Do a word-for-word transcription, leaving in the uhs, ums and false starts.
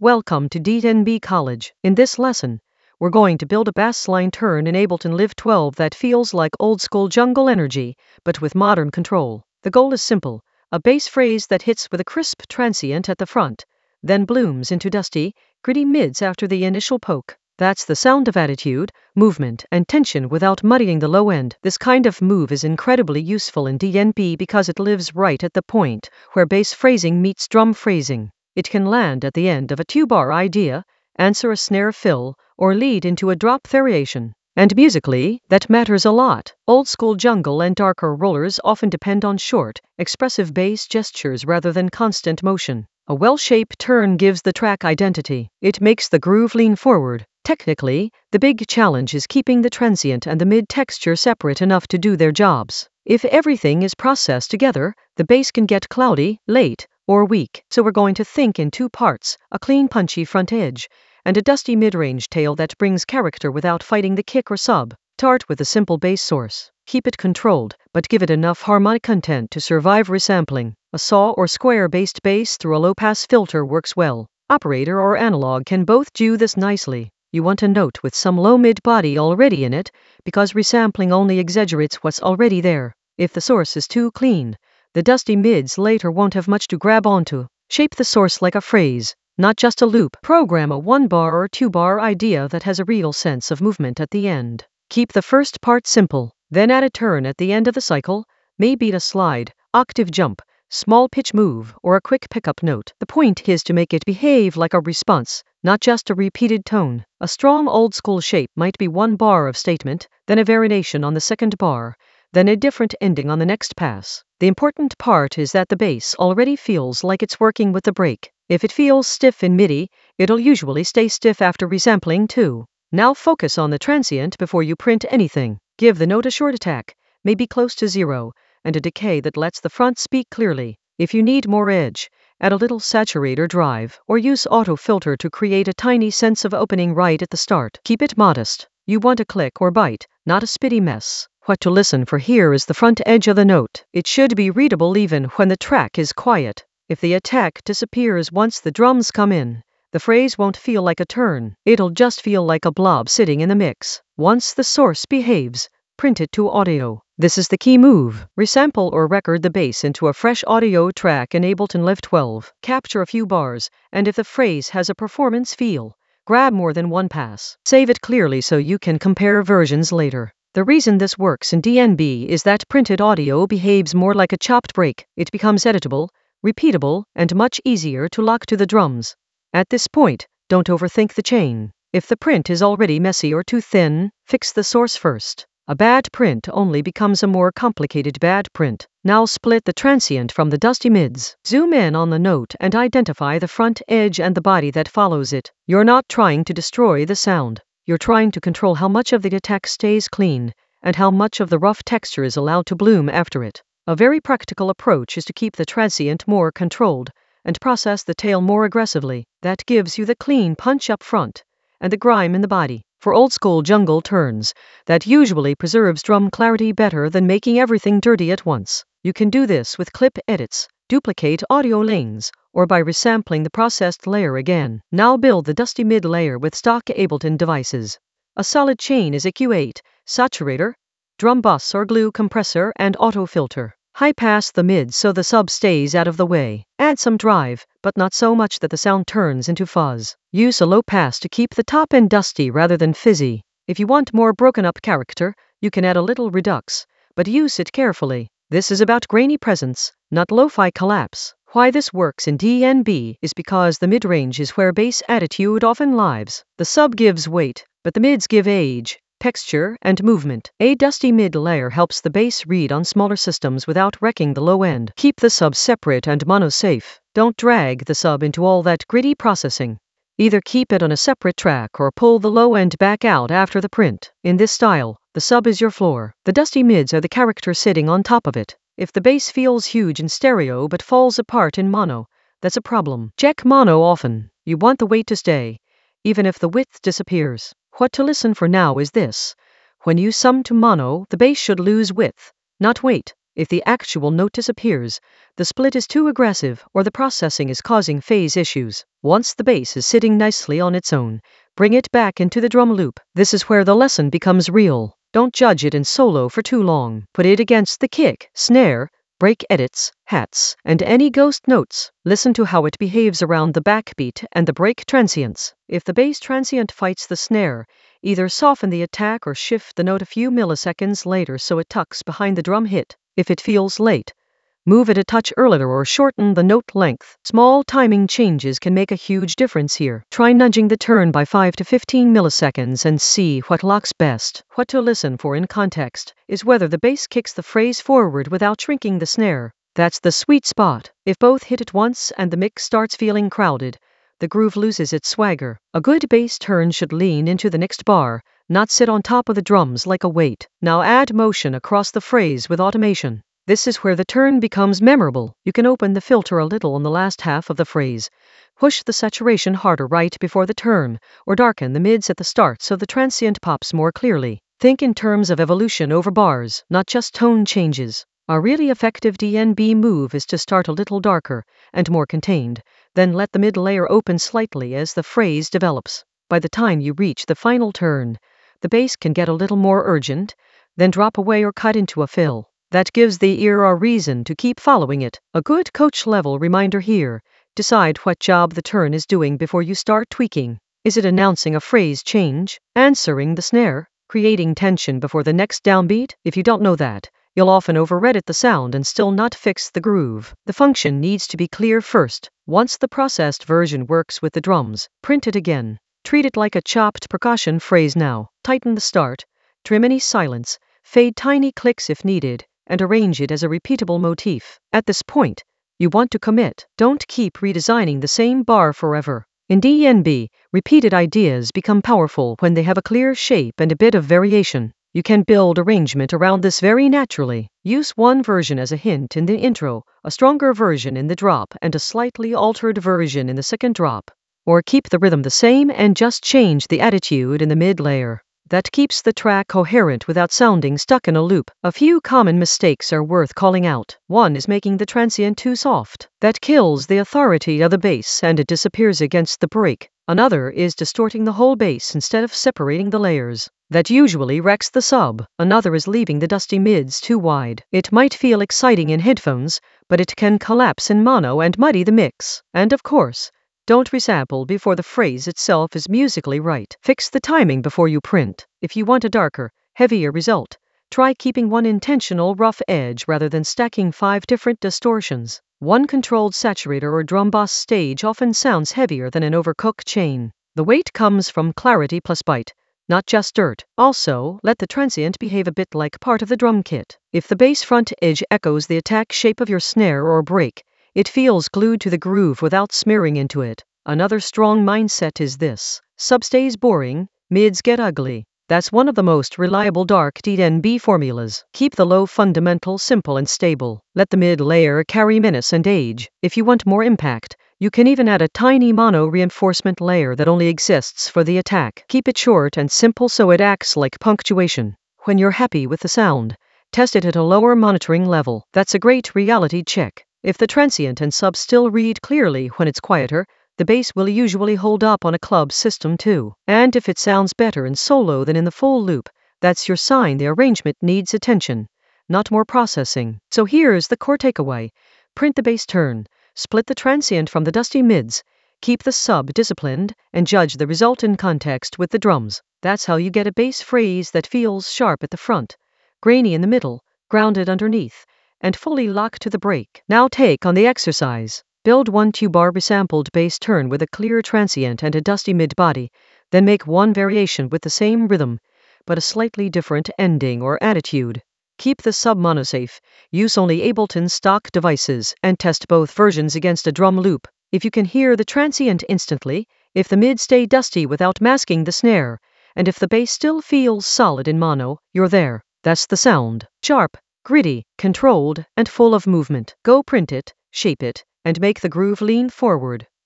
Welcome to D N B College. In this lesson, we're going to build a bassline turn in Ableton Live twelve that feels like old-school jungle energy, but with modern control. The goal is simple: a bass phrase that hits with a crisp transient at the front, then blooms into dusty, gritty mids after the initial poke. That's the sound of attitude, movement, and tension without muddying the low end. This kind of move is incredibly useful in D N B because it lives right at the point where bass phrasing meets drum phrasing. It can land at the end of a two-bar idea, answer a snare fill, or lead into a drop variation. And musically, that matters a lot. Old-school jungle and darker rollers often depend on short, expressive bass gestures rather than constant motion. A well-shaped turn gives the track identity. It makes the groove lean forward. Technically, the big challenge is keeping the transient and the mid texture separate enough to do their jobs. If everything is processed together, the bass can get cloudy, late, or weak. So we're going to think in two parts: a clean punchy front edge, and a dusty mid-range tail that brings character without fighting the kick or sub. Start with a simple bass source. Keep it controlled, but give it enough harmonic content to survive resampling. A saw or square-based bass through a low-pass filter works well. Operator or analog can both do this nicely. You want a note with some low-mid body already in it, because resampling only exaggerates what's already there. If the source is too clean, the dusty mids later won't have much to grab onto. Shape the source like a phrase, not just a loop. Program a one-bar or two-bar idea that has a real sense of movement at the end. Keep the first part simple, then add a turn at the end of the cycle, maybe a slide, octave jump, small pitch move, or a quick pickup note. The point is to make it behave like a response, not just a repeated tone. A strong old-school shape might be one bar of statement, then a variation on the second bar, then a different ending on the next pass. The important part is that the bass already feels like it's working with the break. If it feels stiff in MIDI, it'll usually stay stiff after resampling too. Now focus on the transient before you print anything. Give the note a short attack, maybe close to zero, and a decay that lets the front speak clearly. If you need more edge, add a little saturator drive, or use auto filter to create a tiny sense of opening right at the start. Keep it modest. You want a click or bite, not a spitty mess. What to listen for here is the front edge of the note. It should be readable even when the track is quiet. If the attack disappears once the drums come in, the phrase won't feel like a turn. It'll just feel like a blob sitting in the mix. Once the source behaves, print it to audio. This is the key move. Resample or record the bass into a fresh audio track in Ableton Live twelve. Capture a few bars, and if the phrase has a performance feel, grab more than one pass. Save it clearly so you can compare versions later. The reason this works in D N B is that printed audio behaves more like a chopped break. It becomes editable, repeatable, and much easier to lock to the drums. At this point, don't overthink the chain. If the print is already messy or too thin, fix the source first. A bad print only becomes a more complicated bad print. Now split the transient from the dusty mids. Zoom in on the note and identify the front edge and the body that follows it. You're not trying to destroy the sound. You're trying to control how much of the attack stays clean, and how much of the rough texture is allowed to bloom after it. A very practical approach is to keep the transient more controlled, and process the tail more aggressively. That gives you the clean punch up front, and the grime in the body. For old-school jungle turns, that usually preserves drum clarity better than making everything dirty at once. You can do this with clip edits, duplicate audio lanes, or by resampling the processed layer again. Now build the dusty mid layer with stock Ableton devices. A solid chain is a Q eight, saturator, drum bus or glue compressor, and auto filter. High pass the mids so the sub stays out of the way. Add some drive, but not so much that the sound turns into fuzz. Use a low pass to keep the top end dusty rather than fizzy. If you want more broken up character, you can add a little redux, but use it carefully. This is about grainy presence, not lo-fi collapse. Why this works in D N B is because the mid-range is where bass attitude often lives. The sub gives weight, but the mids give age, texture, and movement. A dusty mid layer helps the bass read on smaller systems without wrecking the low end. Keep the sub separate and mono-safe. Don't drag the sub into all that gritty processing. Either keep it on a separate track or pull the low end back out after the print. In this style, the sub is your floor. The dusty mids are the character sitting on top of it. If the bass feels huge in stereo but falls apart in mono, that's a problem. Check mono often. You want the weight to stay, even if the width disappears. What to listen for now is this: when you sum to mono, the bass should lose width, not weight. If the actual note disappears, the split is too aggressive or the processing is causing phase issues. Once the bass is sitting nicely on its own, bring it back into the drum loop. This is where the lesson becomes real. Don't judge it in solo for too long. Put it against the kick, snare, break edits, hats, and any ghost notes. Listen to how it behaves around the backbeat and the break transients. If the bass transient fights the snare, either soften the attack or shift the note a few milliseconds later so it tucks behind the drum hit. If it feels late, move it a touch earlier or shorten the note length. Small timing changes can make a huge difference here. Try nudging the turn by five to fifteen milliseconds and see what locks best. What to listen for in context is whether the bass kicks the phrase forward without shrinking the snare. That's the sweet spot. If both hit at once and the mix starts feeling crowded, the groove loses its swagger. A good bass turn should lean into the next bar, not sit on top of the drums like a weight. Now add motion across the phrase with automation. This is where the turn becomes memorable. You can open the filter a little on the last half of the phrase, push the saturation harder right before the turn, or darken the mids at the start so the transient pops more clearly. Think in terms of evolution over bars, not just tone changes. A really effective D N B move is to start a little darker and more contained, then let the mid layer open slightly as the phrase develops. By the time you reach the final turn, the bass can get a little more urgent, then drop away or cut into a fill. That gives the ear a reason to keep following it. A good coach level reminder here: decide what job the turn is doing before you start tweaking. Is it announcing a phrase change, answering the snare, creating tension before the next downbeat? If you don't know that, you'll often over-edit the sound and still not fix the groove. The function needs to be clear first. Once the processed version works with the drums, print it again. Treat it like a chopped percussion phrase now. Tighten the start, trim any silence, fade tiny clicks if needed, and arrange it as a repeatable motif. At this point, you want to commit. Don't keep redesigning the same bar forever. In D N B, repeated ideas become powerful when they have a clear shape and a bit of variation. You can build arrangement around this very naturally. Use one version as a hint in the intro, a stronger version in the drop, and a slightly altered version in the second drop. Or keep the rhythm the same and just change the attitude in the mid layer. That keeps the track coherent without sounding stuck in a loop. A few common mistakes are worth calling out. One is making the transient too soft. That kills the authority of the bass and it disappears against the break. Another is distorting the whole bass instead of separating the layers. That usually wrecks the sub. Another is leaving the dusty mids too wide. It might feel exciting in headphones, but it can collapse in mono and muddy the mix. And of course, don't resample before the phrase itself is musically right. Fix the timing before you print. If you want a darker, heavier result, try keeping one intentional rough edge rather than stacking five different distortions. One controlled saturator or drum boss stage often sounds heavier than an overcooked chain. The weight comes from clarity plus bite, not just dirt. Also, let the transient behave a bit like part of the drum kit. If the bass front edge echoes the attack shape of your snare or break, it feels glued to the groove without smearing into it. Another strong mindset is this: sub stays boring, mids get ugly. That's one of the most reliable dark D N B formulas. Keep the low fundamental simple and stable. Let the mid layer carry menace and age. If you want more impact, you can even add a tiny mono reinforcement layer that only exists for the attack. Keep it short and simple so it acts like punctuation. When you're happy with the sound, test it at a lower monitoring level. That's a great reality check. If the transient and sub still read clearly when it's quieter, the bass will usually hold up on a club system too. And if it sounds better in solo than in the full loop, that's your sign the arrangement needs attention, not more processing. So here's the core takeaway: print the bass turn, split the transient from the dusty mids, keep the sub disciplined, and judge the result in context with the drums. That's how you get a bass phrase that feels sharp at the front, grainy in the middle, grounded underneath, and fully locked to the break. Now take on the exercise. Build one two-bar resampled bass turn with a clear transient and a dusty mid-body, then make one variation with the same rhythm, but a slightly different ending or attitude. Keep the sub monosafe, use only Ableton stock devices, and test both versions against a drum loop. If you can hear the transient instantly, if the mids stay dusty without masking the snare, and if the bass still feels solid in mono, you're there. That's the sound. Sharp, gritty, controlled, and full of movement. Go print it, shape it, and make the groove lean forward.